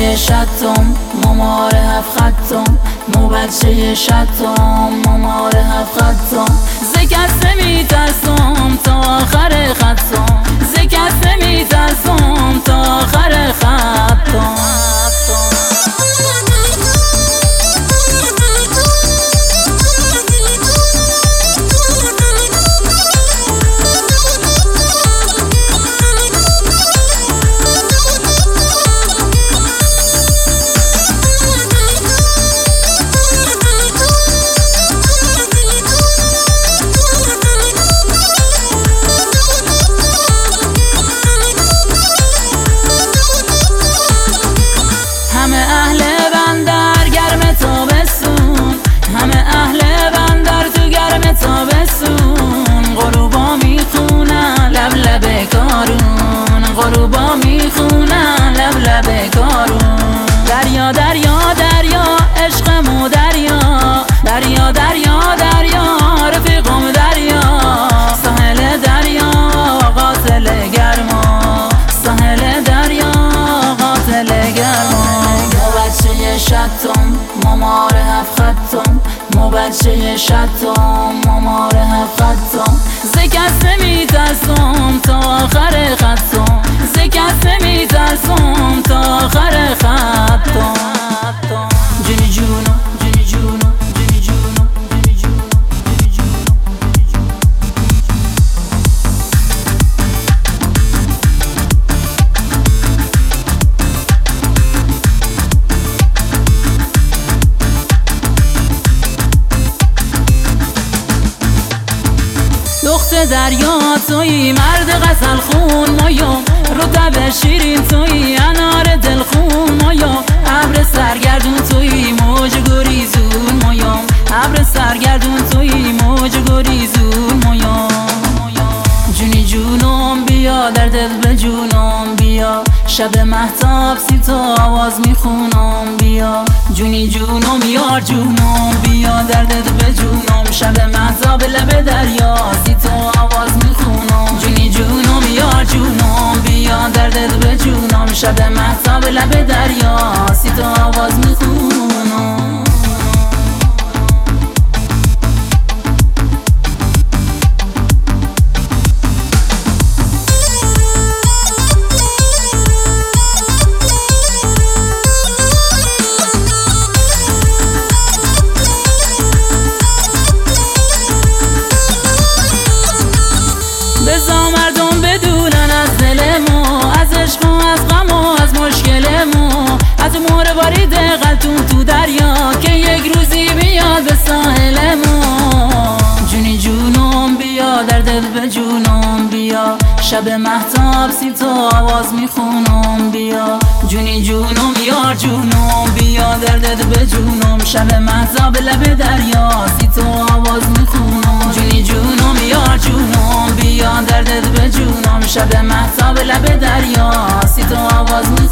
بچه شتم ممار هفت خطم مو بچه شتم ممار هفت خطم ز کس نمیترسم تا آخر خطم ز کس نمیترسم تا آخر خطم غروبا میخونن لب لب کارون غروبا میخونن لب لب کارون دریا دریا دریا عشقمو دریا دریا دریا دریا رفیقم دریا ساحل دریا قاتل گرما ساحل دریا قاتل گرما مو بچه شتم ممار هفت خطم مو بچه شتم ممار هفت خطم ز کس نمیترسم تا آخر خطم ز کس نمیترسم تا آخر خطم جونی جونو جونی جونو جونی جونو جونی جونو جونی جونو دخت دریا توی مرد غزل خون مایا رطب شیرین توی انار دلخون مایا ابر سرگردون توی موج گریزون مایا ابر سرگردون توی موج گریزون مایا جونی جونم بیا در دل به جونم بیا شب مهتاب سی تا آواز میخونم بیا جونی جونم یار جونم بیا در دل به جونم شب مهتاب لب دریا سی تا آواز میخونم جونی جونم یار جونم بیا در دل به جونم شب مهتاب لب دریا سی تا آواز میخونم بزا مردم بدونن از دل ما از عشق و از غم و از مشکل ما از مور بارید قلتون تو دریا که یک روزی بیاد به ساحل ما جونی جونم بیا در دل به جونم بیا شب مهتاب سی تا آواز میخونم بیا جونی جونم یار جونم بیا در دل به جونم شب مهتاب لب دریا سی تا آواز میخونم جونی جونم یار جونم بیا در دل به جونم شب مهتاب لب دریا سی تا آواز میخونم